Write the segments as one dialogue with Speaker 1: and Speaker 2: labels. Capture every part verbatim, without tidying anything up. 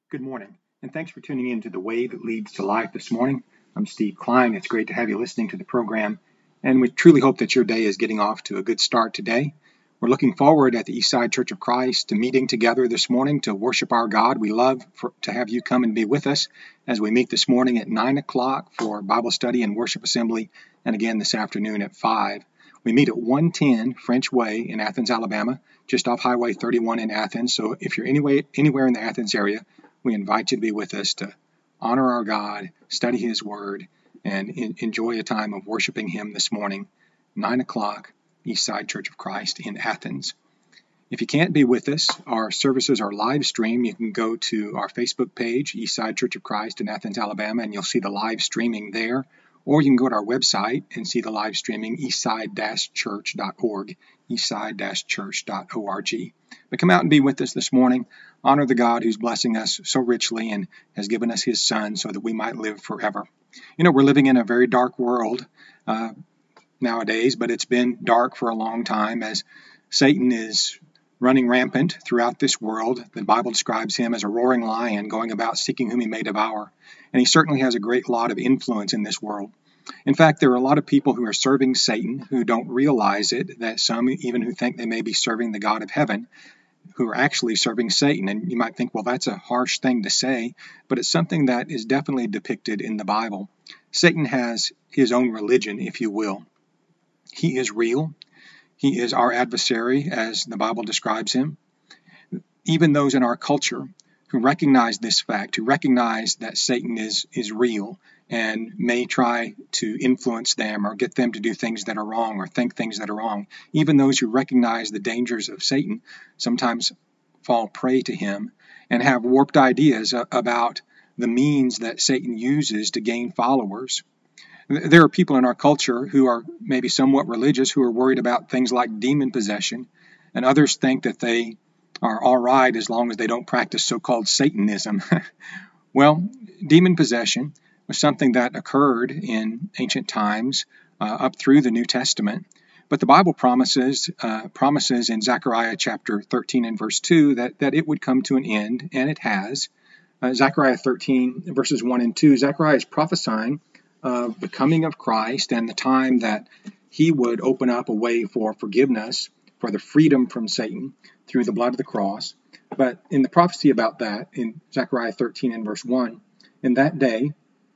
Speaker 1: Good morning, and thanks for tuning in to The Way That Leads to Life this morning. I'm Steve Klein. It's great to have you listening to the program, and we truly hope that your day is getting off to a good start today. We're looking forward at the Eastside Church of Christ to meeting together this morning to worship our God. We love for, to have you come and be with us as we meet this morning at nine o'clock for Bible study and worship assembly, and again this afternoon at five. We meet at one ten French Way in Athens, Alabama, just off Highway thirty-one in Athens. So if you're anyway, anywhere in the Athens area, we invite you to be with us to honor our God, study His Word, and in, enjoy a time of worshiping Him this morning, nine o'clock, Eastside Church of Christ in Athens. If you can't be with us, our services are live streamed. You can go to our Facebook page, Eastside Church of Christ in Athens, Alabama, and you'll see the live streaming there. Or you can go to our website and see the live streaming, eastside dash church dot org, eastside dash church dot org. But come out and be with us this morning. Honor the God who's blessing us so richly and has given us His Son so that we might live forever. You know, we're living in a very dark world uh, nowadays, but it's been dark for a long time as Satan is running rampant throughout this world. The Bible describes him as a roaring lion going about seeking whom he may devour. And he certainly has a great lot of influence in this world. In fact, there are a lot of people who are serving Satan who don't realize it, that some even who think they may be serving the God of heaven, who are actually serving Satan. And you might think, well, that's a harsh thing to say, but it's something that is definitely depicted in the Bible. Satan has his own religion, if you will. He is real. He is our adversary, as the Bible describes him. Even those in our culture who recognize this fact, who recognize that Satan is, is real and may try to influence them or get them to do things that are wrong or think things that are wrong, even those who recognize the dangers of Satan sometimes fall prey to him and have warped ideas about the means that Satan uses to gain followers. There are people in our culture who are maybe somewhat religious who are worried about things like demon possession, and others think that they are all right as long as they don't practice so-called Satanism. Well, demon possession was something that occurred in ancient times uh, up through the New Testament, but the Bible promises uh, promises in Zechariah chapter thirteen and verse two that, that it would come to an end, and it has. Uh, Zechariah thirteen verses one and two, Zechariah is prophesying of the coming of Christ and the time that He would open up a way for forgiveness, for the freedom from Satan through the blood of the cross. But in the prophecy about that, in Zechariah thirteen and verse one, in that day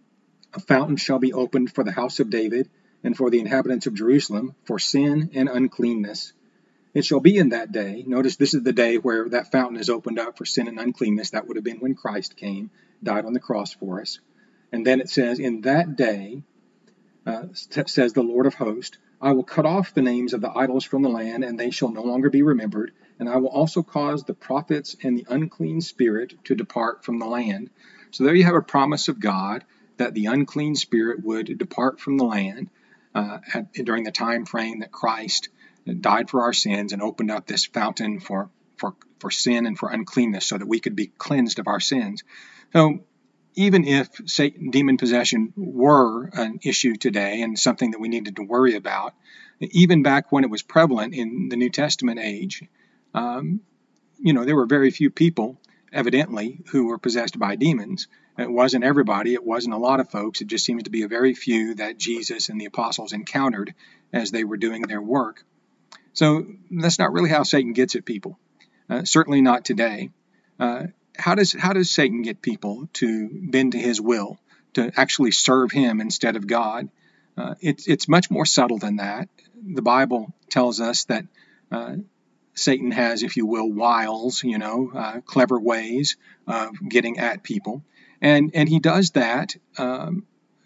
Speaker 1: a fountain shall be opened for the house of David and for the inhabitants of Jerusalem for sin and uncleanness. It shall be in that day, notice this is the day where that fountain is opened up for sin and uncleanness. That would have been when Christ came, died on the cross for us. And then it says, in that day, uh, says the Lord of hosts, I will cut off the names of the idols from the land, and they shall no longer be remembered. And I will also cause the prophets and the unclean spirit to depart from the land. So there you have a promise of God that the unclean spirit would depart from the land uh, at, during the time frame that Christ died for our sins and opened up this fountain for, for, for sin and for uncleanness so that we could be cleansed of our sins. So even if Satan, demon possession were an issue today and something that we needed to worry about, even back when it was prevalent in the New Testament age, um, you know, there were very few people, evidently, who were possessed by demons. It wasn't everybody. It wasn't a lot of folks. It just seems to be a very few that Jesus and the apostles encountered as they were doing their work. So that's not really how Satan gets at people. Uh, certainly not today. Uh, How does how does Satan get people to bend to his will, to actually serve him instead of God? Uh, it's it's much more subtle than that. The Bible tells us that uh, Satan has, if you will, wiles, you know, uh, clever ways of getting at people, and and he does that, um,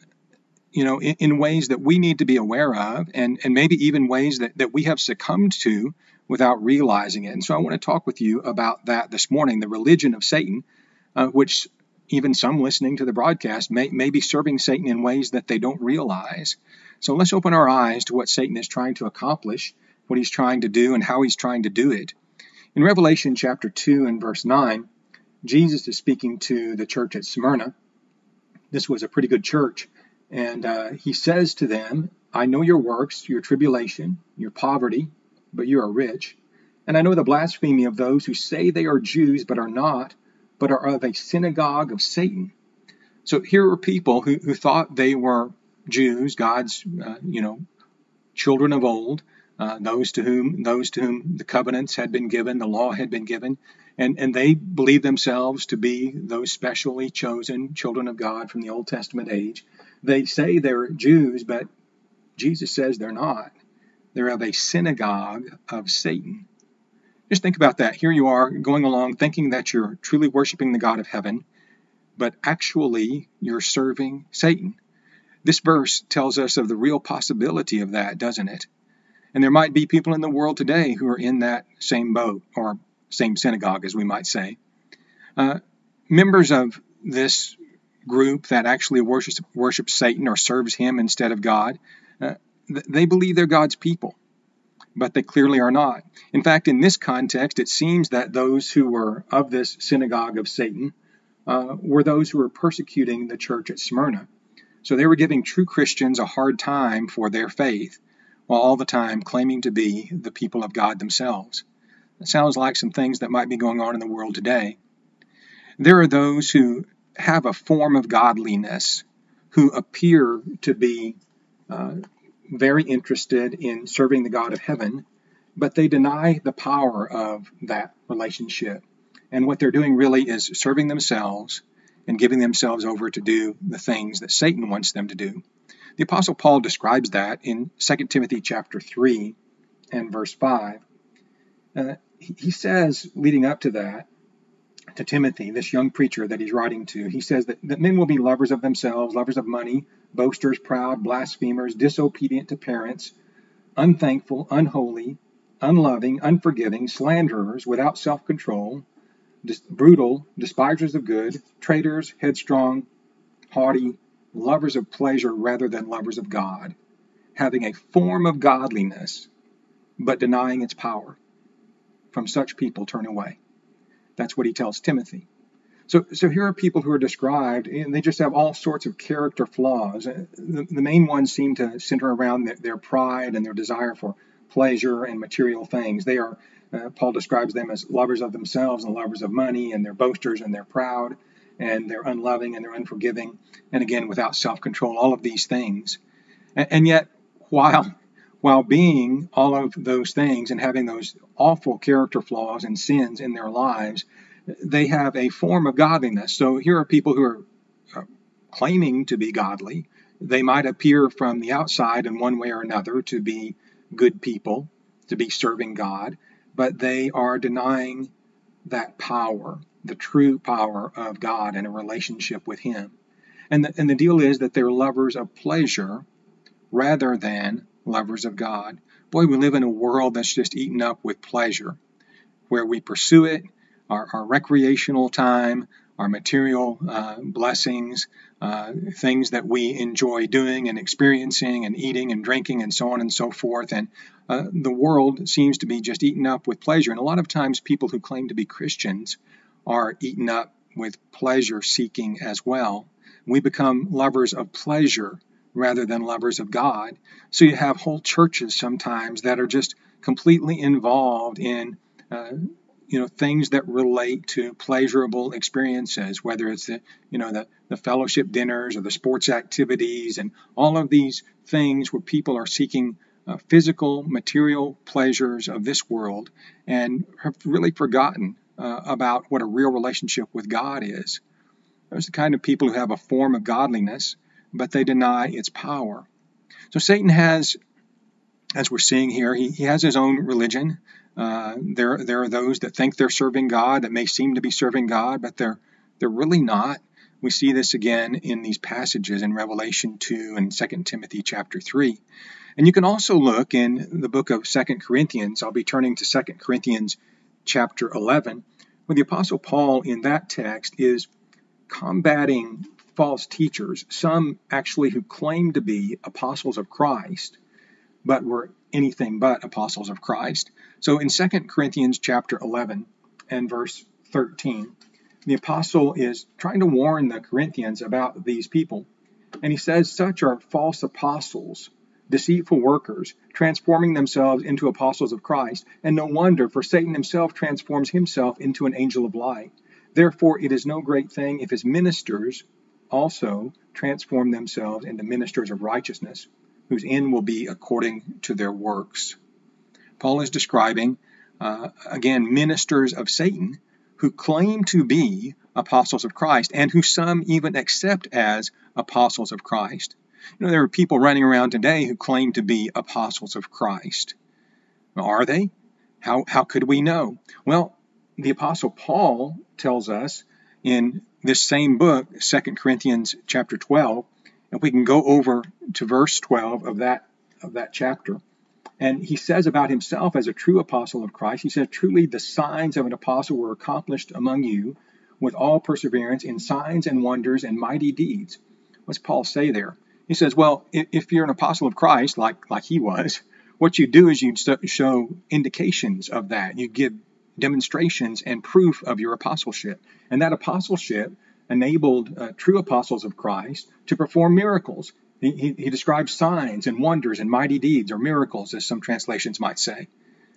Speaker 1: you know, in, in ways that we need to be aware of, and and maybe even ways that that we have succumbed to without realizing it. And so I want to talk with you about that this morning, the religion of Satan, uh, which even some listening to the broadcast may, may be serving Satan in ways that they don't realize. So let's open our eyes to what Satan is trying to accomplish, what he's trying to do, and how he's trying to do it. In Revelation chapter two and verse nine, Jesus is speaking to the church at Smyrna. This was a pretty good church. And uh, he says to them, I know your works, your tribulation, your poverty, but you are rich. And I know the blasphemy of those who say they are Jews but are not, but are of a synagogue of Satan. So here are people who, who thought they were Jews, God's, uh, you know, children of old, uh, those to whom those to whom the covenants had been given, the law had been given, and, and they believed themselves to be those specially chosen children of God from the Old Testament age. They say they're Jews, but Jesus says they're not. They're of a synagogue of Satan. Just think about that. Here you are going along thinking that you're truly worshiping the God of heaven, but actually you're serving Satan. This verse tells us of the real possibility of that, doesn't it? And there might be people in the world today who are in that same boat, or same synagogue, as we might say. Uh, members of this group that actually worships, worships Satan or serves him instead of God, uh, th- they believe they're God's people, but they clearly are not. In fact, in this context, it seems that those who were of this synagogue of Satan uh, were those who were persecuting the church at Smyrna. So they were giving true Christians a hard time for their faith, while all the time claiming to be the people of God themselves. It sounds like some things that might be going on in the world today. There are those who have a form of godliness, who appear to be uh, very interested in serving the God of heaven, but they deny the power of that relationship. And what they're doing really is serving themselves and giving themselves over to do the things that Satan wants them to do. The Apostle Paul describes that in Second Timothy chapter three and verse five. Uh, he, he says, leading up to that, to Timothy, this young preacher that he's writing to, he says that, that men will be lovers of themselves, lovers of money, boasters, proud, blasphemers, disobedient to parents, unthankful, unholy, unloving, unforgiving, slanderers, without self-control, dis- brutal, despisers of good, traitors, headstrong, haughty, lovers of pleasure rather than lovers of God, having a form of godliness, but denying its power. From such people turn away. That's what he tells Timothy. So, so here are people who are described, and they just have all sorts of character flaws. The, the main ones seem to center around their, their pride and their desire for pleasure and material things. They are, uh, Paul describes them as lovers of themselves and lovers of money, and they're boasters and they're proud, and they're unloving and they're unforgiving, and again, without self-control, all of these things. And, and yet, while while being all of those things and having those awful character flaws and sins in their lives, they have a form of godliness. So here are people who are uh, claiming to be godly. They might appear from the outside in one way or another to be good people, to be serving God, but they are denying that power, the true power of God and a relationship with Him. And the, and the deal is that they're lovers of pleasure rather than lovers of God. Boy, we live in a world that's just eaten up with pleasure, where we pursue it, our, our recreational time, our material uh, blessings, uh, things that we enjoy doing and experiencing and eating and drinking and so on and so forth. And uh, the world seems to be just eaten up with pleasure. And a lot of times people who claim to be Christians are eaten up with pleasure seeking as well. We become lovers of pleasure rather than lovers of God. So you have whole churches sometimes that are just completely involved in uh, you know, things that relate to pleasurable experiences, whether it's the, you know, the, the fellowship dinners or the sports activities and all of these things where people are seeking uh, physical, material pleasures of this world and have really forgotten uh, about what a real relationship with God is. Those are the kind of people who have a form of godliness, but they deny its power. So Satan has, as we're seeing here, he, he has his own religion. Uh, there, there are those that think they're serving God, that may seem to be serving God, but they're they're really not. We see this again in these passages in Revelation two and Second Timothy chapter three. And you can also look in the book of Second Corinthians. I'll be turning to Second Corinthians chapter eleven, where the Apostle Paul in that text is combating false teachers, some actually who claim to be apostles of Christ, but were anything but apostles of Christ. So in Second Corinthians chapter eleven and verse thirteen, the apostle is trying to warn the Corinthians about these people. And he says, such are false apostles, deceitful workers, transforming themselves into apostles of Christ. And no wonder, for Satan himself transforms himself into an angel of light. Therefore, it is no great thing if his ministers also transform themselves into ministers of righteousness, whose end will be according to their works. Paul is describing, uh, again, ministers of Satan who claim to be apostles of Christ and who some even accept as apostles of Christ. You know, there are people running around today who claim to be apostles of Christ. Are they? How, how could we know? Well, the Apostle Paul tells us in this same book, Second Corinthians chapter twelve, and we can go over to verse twelve of that, of that chapter. And he says about himself as a true apostle of Christ, he says, truly the signs of an apostle were accomplished among you with all perseverance in signs and wonders and mighty deeds. What's Paul say there? He says, well, if you're an apostle of Christ, like, like he was, what you do is you show indications of that. You give demonstrations and proof of your apostleship. And that apostleship enabled uh, true apostles of Christ to perform miracles. He, he, he describes signs and wonders and mighty deeds, or miracles, as some translations might say.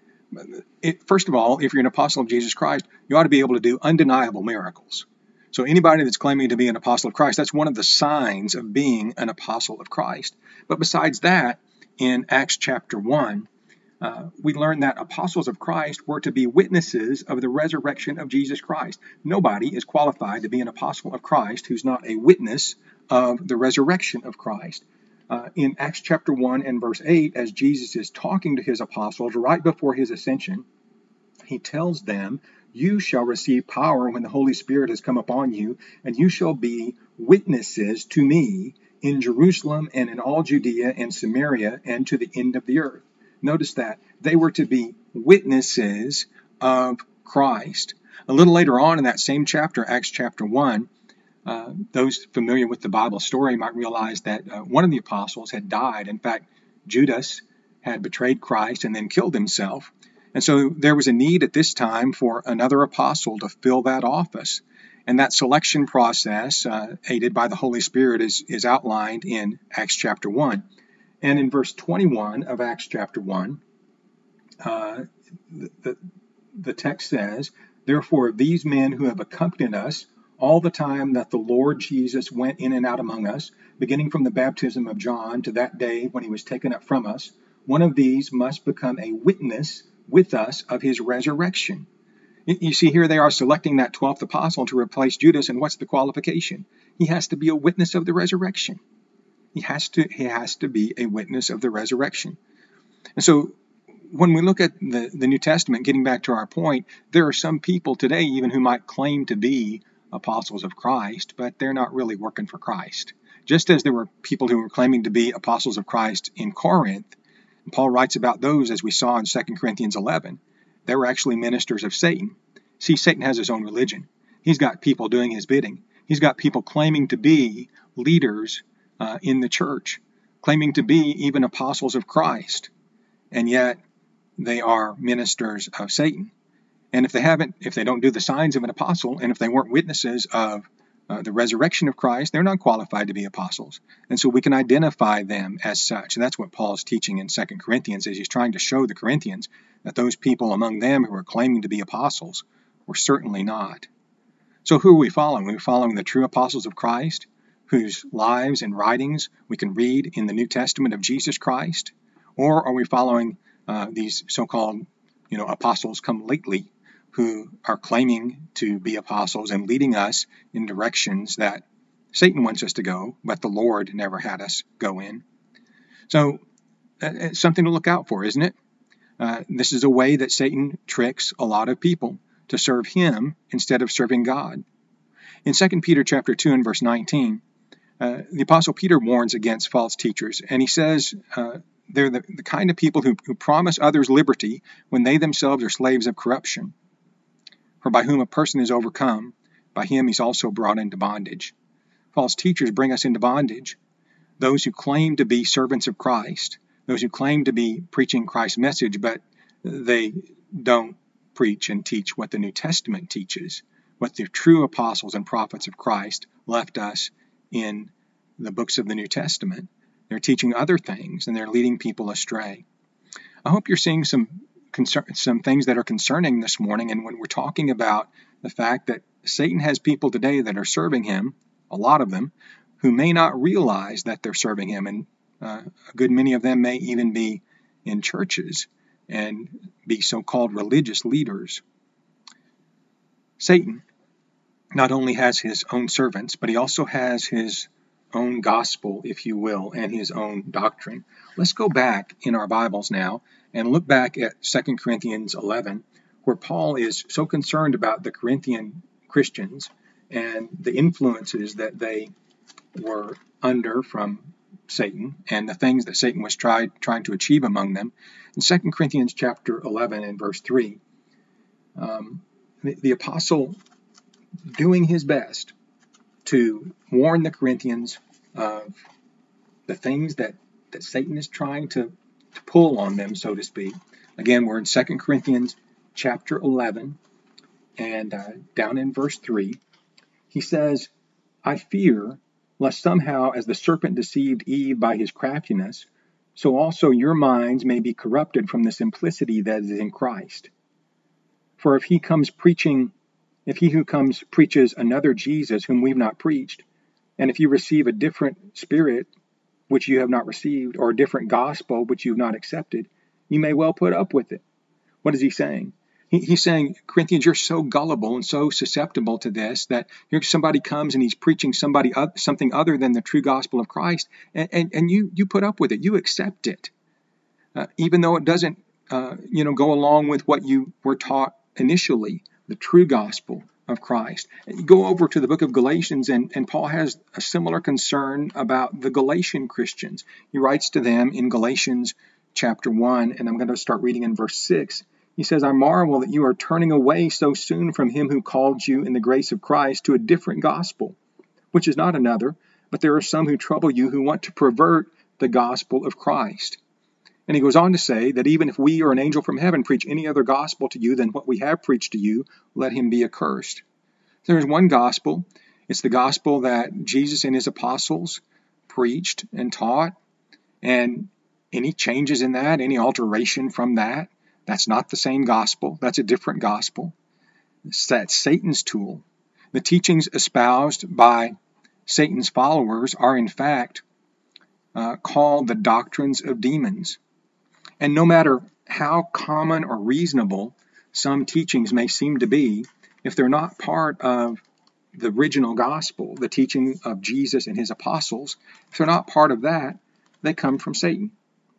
Speaker 1: It, first of all, if you're an apostle of Jesus Christ, you ought to be able to do undeniable miracles. So anybody that's claiming to be an apostle of Christ, that's one of the signs of being an apostle of Christ. But besides that, in Acts chapter one, uh, we learn that apostles of Christ were to be witnesses of the resurrection of Jesus Christ. Nobody is qualified to be an apostle of Christ who's not a witness of the resurrection of Christ. Uh, in Acts chapter one and verse eight, as Jesus is talking to his apostles right before his ascension, he tells them, you shall receive power when the Holy Spirit has come upon you, and you shall be witnesses to me in Jerusalem and in all Judea and Samaria and to the end of the earth. Notice that they were to be witnesses of Christ. A little later on in that same chapter, Acts chapter one, uh, those familiar with the Bible story might realize that uh, one of the apostles had died. In fact, Judas had betrayed Christ and then killed himself. And so there was a need at this time for another apostle to fill that office. And that selection process, uh, aided by the Holy Spirit, is, is outlined in Acts chapter one. And in verse twenty-one of Acts chapter one, uh, the, the, the text says, therefore these men who have accompanied us all the time that the Lord Jesus went in and out among us, beginning from the baptism of John to that day when he was taken up from us, one of these must become a witness with us of his resurrection. You see, here they are selecting that twelfth apostle to replace Judas, and what's the qualification? He has to be a witness of the resurrection. He has to, he has to be a witness of the resurrection. And so when we look at the, the New Testament, getting back to our point, there are some people today even who might claim to be apostles of Christ, but they're not really working for Christ. Just as there were people who were claiming to be apostles of Christ in Corinth, and Paul writes about those, as we saw in Second Corinthians eleven. They were actually ministers of Satan. See, Satan has his own religion. He's got people doing his bidding. He's got people claiming to be leaders uh, in the church, claiming to be even apostles of Christ, and yet they are ministers of Satan. And if they haven't, if they don't do the signs of an apostle, and if they weren't witnesses of uh, the resurrection of Christ, they're not qualified to be apostles. And so we can identify them as such. And that's what Paul's teaching in Second Corinthians, is he's trying to show the Corinthians that those people among them who are claiming to be apostles were certainly not. So who are we following? Are we following the true apostles of Christ, whose lives and writings we can read in the New Testament of Jesus Christ? Or are we following uh, these so-called, you know, apostles come lately, who are claiming to be apostles and leading us in directions that Satan wants us to go, but the Lord never had us go in? So uh, it's something to look out for, isn't it? Uh, this is a way that Satan tricks a lot of people to serve him instead of serving God. In Second Peter chapter two and verse nineteen, uh, the Apostle Peter warns against false teachers, and he says uh, they're the, the kind of people who, who promise others liberty when they themselves are slaves of corruption. For by whom a person is overcome, by him he's also brought into bondage. False teachers bring us into bondage. Those who claim to be servants of Christ, those who claim to be preaching Christ's message, but they don't preach and teach what the New Testament teaches, what the true apostles and prophets of Christ left us in the books of the New Testament. They're teaching other things, and they're leading people astray. I hope you're seeing some concern, some things that are concerning this morning, and when we're talking about the fact that Satan has people today that are serving him, a lot of them, who may not realize that they're serving him. And uh, a good many of them may even be in churches and be so-called religious leaders. Satan not only has his own servants, but he also has his own gospel, if you will, and his own doctrine. Let's go back in our Bibles now and look back at Second Corinthians eleven, where Paul is so concerned about the Corinthian Christians and the influences that they were under from Satan and the things that Satan was try, trying to achieve among them. In Second Corinthians chapter eleven and verse three, um, the, the apostle doing his best to warn the Corinthians of the things that, that Satan is trying to, to pull on them, so to speak. Again, we're in Second Corinthians chapter eleven, and uh, down in verse three, he says, I fear lest somehow, as the serpent deceived Eve by his craftiness, so also your minds may be corrupted from the simplicity that is in Christ. For if he comes preaching, if he who comes preaches another Jesus whom we've not preached, and if you receive a different spirit which you have not received, or a different gospel which you have not accepted, you may well put up with it. What is he saying? He, he's saying, Corinthians, you're so gullible and so susceptible to this that here somebody comes and he's preaching somebody uh, something other than the true gospel of Christ, and, and, and you you put up with it, you accept it, uh, even though it doesn't uh, you know go along with what you were taught initially, the true gospel of Christ. You go over to the book of Galatians, and, and Paul has a similar concern about the Galatian Christians. He writes to them in Galatians chapter one, and I'm going to start reading in verse six. He says, I marvel that you are turning away so soon from him who called you in the grace of Christ to a different gospel, which is not another, but there are some who trouble you who want to pervert the gospel of Christ. And he goes on to say that even if we or an angel from heaven preach any other gospel to you than what we have preached to you, let him be accursed. There's one gospel. It's the gospel that Jesus and his apostles preached and taught. And any changes in that, any alteration from that, that's not the same gospel. That's a different gospel. That's Satan's tool. The teachings espoused by Satan's followers are in fact uh, called the doctrines of demons. And no matter how common or reasonable some teachings may seem to be, if they're not part of the original gospel, the teaching of Jesus and his apostles, if they're not part of that, they come from Satan.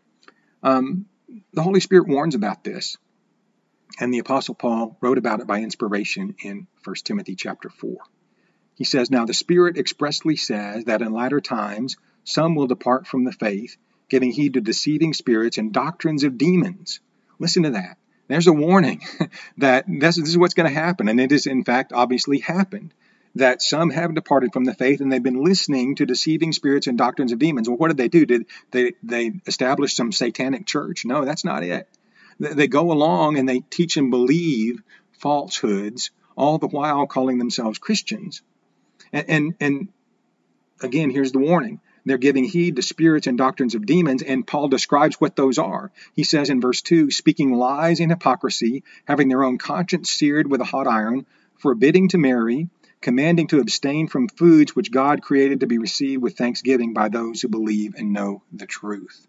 Speaker 1: Um, the Holy Spirit warns about this, and the Apostle Paul wrote about it by inspiration in First Timothy chapter four. He says, Now the Spirit expressly says that in latter times some will depart from the faith, giving heed to deceiving spirits and doctrines of demons. Listen to that. There's a warning that this, this is what's going to happen, and it is in fact obviously happened, that some have departed from the faith and they've been listening to deceiving spirits and doctrines of demons. Well, what did they do? Did they, they establish some satanic church? No, that's not it. They, they go along and they teach and believe falsehoods, all the while calling themselves Christians. And, and, and again, here's the warning. They're giving heed to spirits and doctrines of demons, and Paul describes what those are. He says in verse two, speaking lies and hypocrisy, having their own conscience seared with a hot iron, forbidding to marry, commanding to abstain from foods which God created to be received with thanksgiving by those who believe and know the truth.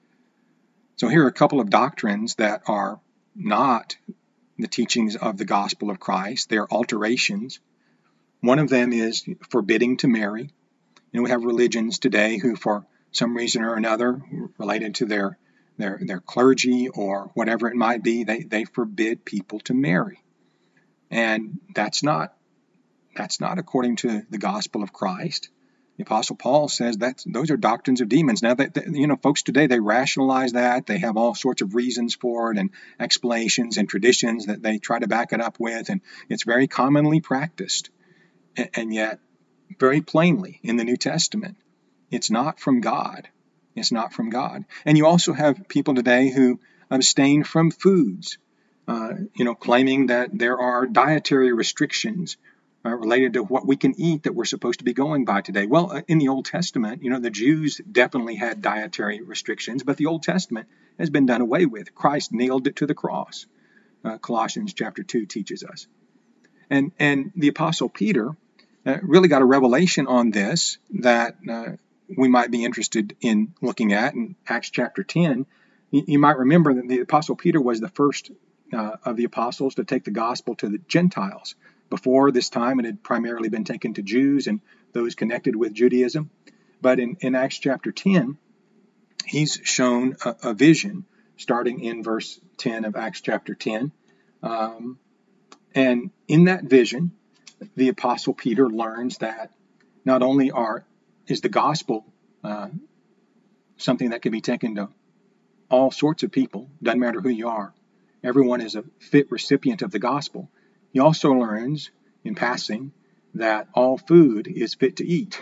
Speaker 1: So here are a couple of doctrines that are not the teachings of the gospel of Christ. They're alterations. One of them is forbidding to marry. You know, we have religions today who, for some reason or another, related to their their their clergy or whatever it might be, they, they forbid people to marry. And that's not that's not according to the gospel of Christ. The Apostle Paul says that those are doctrines of demons. Now, that, that, you know, folks today, they rationalize that. They have all sorts of reasons for it and explanations and traditions that they try to back it up with. And it's very commonly practiced. And, and yet, very plainly in the New Testament, it's not from God. It's not from God. And you also have people today who abstain from foods, uh, you know, claiming that there are dietary restrictions uh, related to what we can eat that we're supposed to be going by today. Well, uh, in the Old Testament, you know, the Jews definitely had dietary restrictions, but the Old Testament has been done away with. Christ nailed it to the cross. Uh, Colossians chapter two teaches us. And, and the Apostle Peter uh, really got a revelation on this that uh, we might be interested in looking at in Acts chapter ten. You, you might remember that the Apostle Peter was the first uh, of the apostles to take the gospel to the Gentiles. Before this time, it had primarily been taken to Jews and those connected with Judaism. But in, in Acts chapter ten, he's shown a, a vision starting in verse ten of Acts chapter ten. Um, and in that vision, the Apostle Peter learns that not only are is the gospel uh, something that can be taken to all sorts of people, doesn't matter who you are. Everyone is a fit recipient of the gospel. He also learns in passing that all food is fit to eat.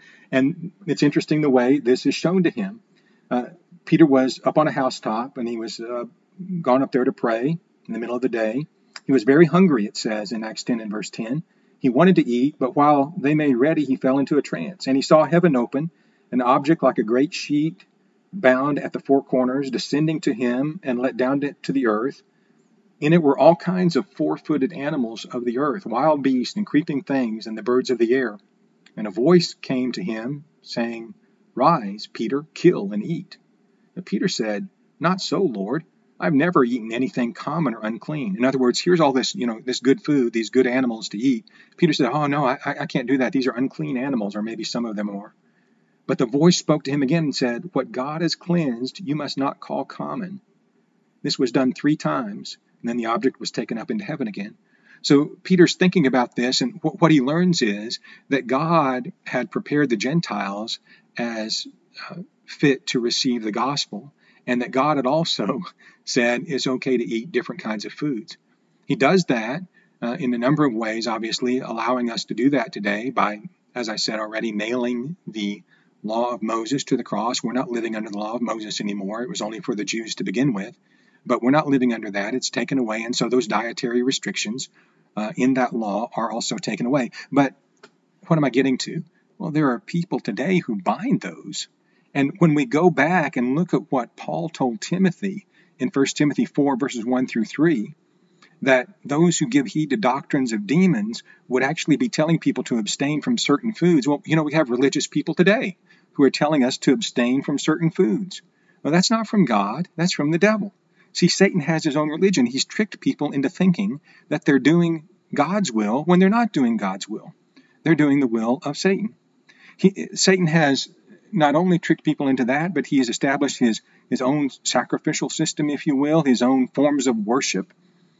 Speaker 1: And it's interesting the way this is shown to him. Uh, Peter was up on a housetop, and he was uh, gone up there to pray in the middle of the day. He was very hungry, it says in Acts ten and verse ten. He wanted to eat, but while they made ready, he fell into a trance. And he saw heaven open, an object like a great sheet bound at the four corners, descending to him and let down to the earth. In it were all kinds of four-footed animals of the earth, wild beasts and creeping things, and the birds of the air. And a voice came to him, saying, "Rise, Peter, kill and eat." But Peter said, "Not so, Lord. I've never eaten anything common or unclean." In other words, here's all this, you know, this good food, these good animals to eat. Peter said, "Oh, no, I, I can't do that. These are unclean animals," or maybe some of them are. But the voice spoke to him again and said, "What God has cleansed, you must not call common." This was done three times, and then the object was taken up into heaven again. So Peter's thinking about this, and wh- what he learns is that God had prepared the Gentiles as uh, fit to receive the gospel, and that God had also said it's okay to eat different kinds of foods. He does that uh, in a number of ways, obviously, allowing us to do that today by, as I said already, nailing the law of Moses to the cross. We're not living under the law of Moses anymore. It was only for the Jews to begin with. But we're not living under that. It's taken away. And so those dietary restrictions uh, in that law are also taken away. But what am I getting to? Well, there are people today who bind those. And when we go back and look at what Paul told Timothy in First Timothy four, verses one through three, that those who give heed to doctrines of demons would actually be telling people to abstain from certain foods. Well, you know, we have religious people today who are telling us to abstain from certain foods. Well, that's not from God. That's from the devil. See, Satan has his own religion. He's tricked people into thinking that they're doing God's will when they're not doing God's will. They're doing the will of Satan. He, Satan has not only tricked people into that, but he has established his, his own sacrificial system, if you will, his own forms of worship.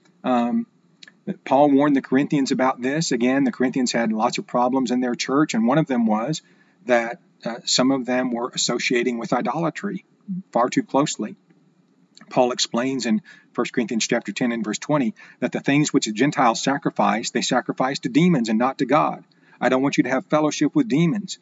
Speaker 1: Um, Paul warned the Corinthians about this. Again, the Corinthians had lots of problems in their church, and one of them was that uh, some of them were associating with idolatry far too closely. Paul explains in First Corinthians chapter ten and verse twenty that the things which the Gentiles sacrifice, they sacrifice to demons and not to God. I don't want you to have fellowship with demons.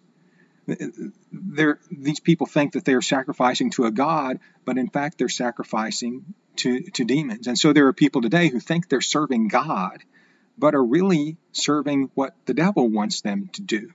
Speaker 1: They're, these people think that they're sacrificing to a God, but in fact they're sacrificing to, to demons. And so there are people today who think they're serving God, but are really serving what the devil wants them to do.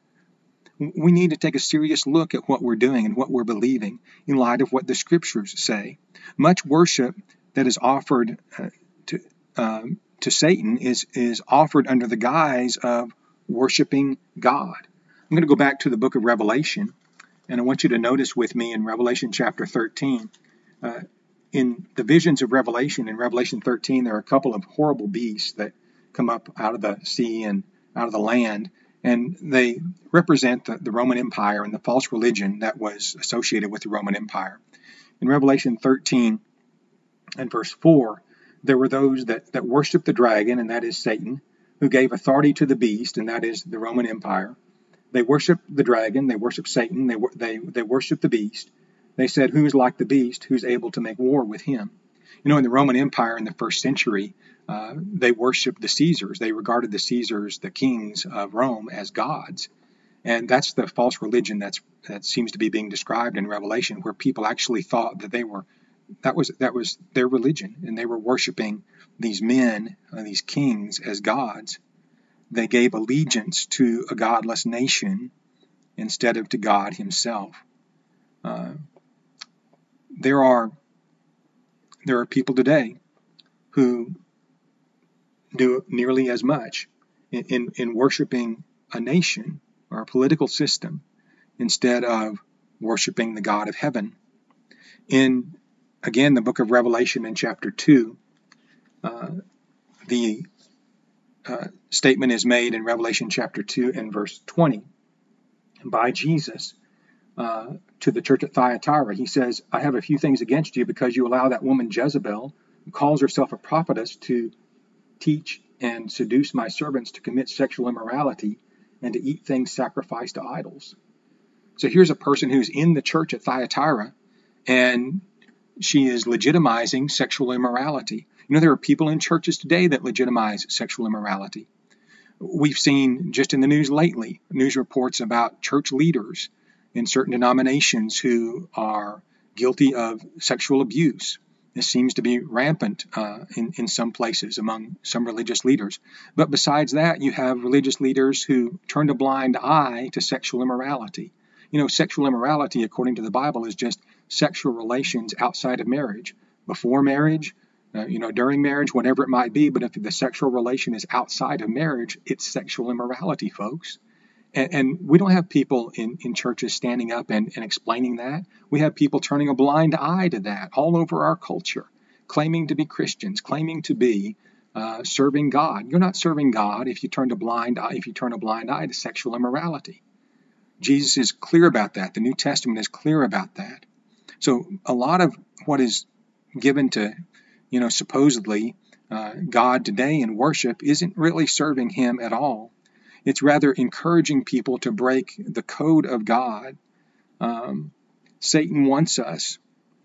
Speaker 1: We need to take a serious look at what we're doing and what we're believing in light of what the scriptures say. Much worship that is offered uh, to um, to Satan is is offered under the guise of worshiping God. I'm going to go back to the book of Revelation, and I want you to notice with me in Revelation chapter thirteen. Uh, in the visions of Revelation, in Revelation thirteen, there are a couple of horrible beasts that come up out of the sea and out of the land. And they represent the, the Roman Empire and the false religion that was associated with the Roman Empire. In Revelation thirteen and verse four, there were those that, that worshiped the dragon, and that is Satan, who gave authority to the beast, and that is the Roman Empire. They worshiped the dragon, they worshiped Satan, they, they, they worshiped the beast. They said, "Who's like the beast? Who's able to make war with him?" You know, in the Roman Empire in the first century, Uh, they worshiped the Caesars. They regarded the Caesars, the kings of Rome, as gods. And that's the false religion that's that seems to be being described in Revelation, where people actually thought that they were that was that was their religion, and they were worshiping these men, uh, these kings, as gods. They gave allegiance to a godless nation instead of to God himself. Uh, there are there are people today who do nearly as much in, in, in worshiping a nation or a political system instead of worshiping the God of heaven. In, again, the book of Revelation in chapter two, uh, the uh, statement is made in Revelation chapter two and verse twenty by Jesus uh, to the church at Thyatira. He says, I have a few things against you because you allow that woman Jezebel, who calls herself a prophetess, to teach and seduce my servants to commit sexual immorality and to eat things sacrificed to idols. So here's a person who's in the church at Thyatira, and she is legitimizing sexual immorality. You know, there are people in churches today that legitimize sexual immorality. We've seen just in the news lately, news reports about church leaders in certain denominations who are guilty of sexual abuse. This seems to be rampant uh, in, in some places among some religious leaders. But besides that, you have religious leaders who turned a blind eye to sexual immorality. You know, sexual immorality, according to the Bible, is just sexual relations outside of marriage. Before marriage, uh, you know, during marriage, whatever it might be. But if the sexual relation is outside of marriage, it's sexual immorality, folks. And, and we don't have people in, in churches standing up and, and explaining that. We have people turning a blind eye to that all over our culture, claiming to be Christians, claiming to be uh, serving God. You're not serving God if you turn a blind eye, if you turn a blind eye to sexual immorality. Jesus is clear about that. The New Testament is clear about that. So a lot of what is given to, you know, supposedly uh, God today in worship isn't really serving him at all. It's rather encouraging people to break the code of God. Um, Satan wants us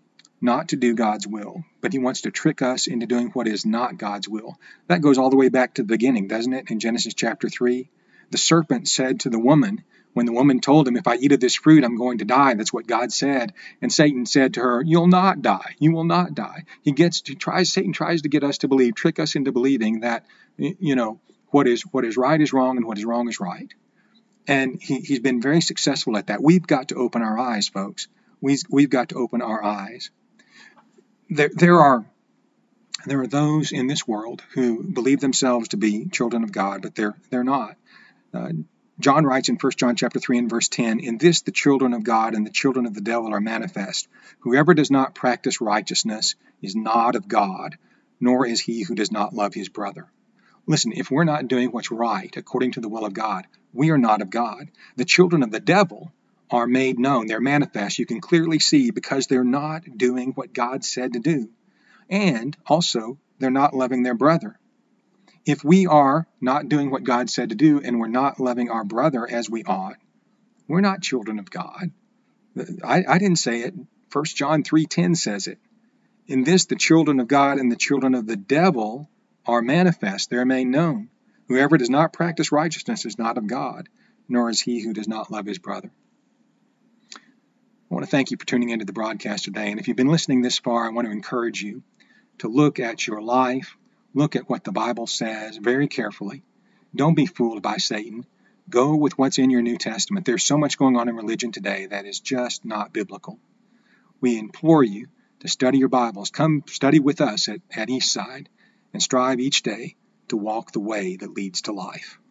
Speaker 1: not to do God's will, but he wants to trick us into doing what is not God's will. That goes all the way back to the beginning, doesn't it? In Genesis chapter three, the serpent said to the woman, when the woman told him, if I eat of this fruit, I'm going to die. That's what God said. And Satan said to her, you'll not die. You will not die. He gets to tries, Satan tries to get us to believe, trick us into believing that, you know, what is what is right is wrong and what is wrong is right. And he, he's been very successful at that. We've got to open our eyes, folks. We've, we've got to open our eyes. There, there are there are those in this world who believe themselves to be children of God, but they're they're not. Uh, John writes in First John chapter three and verse ten, in this the children of God and the children of the devil are manifest. Whoever does not practice righteousness is not of God, nor is he who does not love his brother. Listen, if we're not doing what's right according to the will of God, we are not of God. The children of the devil are made known. They're manifest. You can clearly see because they're not doing what God said to do. And also, they're not loving their brother. If we are not doing what God said to do and we're not loving our brother as we ought, we're not children of God. I, I didn't say it. First John three ten says it. In this, the children of God and the children of the devil are manifest. They're made known. Whoever does not practice righteousness is not of God, nor is he who does not love his brother. I want to thank you for tuning into the broadcast today. And if you've been listening this far, I want to encourage you to look at your life, look at what the Bible says very carefully. Don't be fooled by Satan. Go with what's in your New Testament. There's so much going on in religion today that is just not biblical. We implore you to study your Bibles. Come study with us at, at Eastside and strive each day to walk the way that leads to life.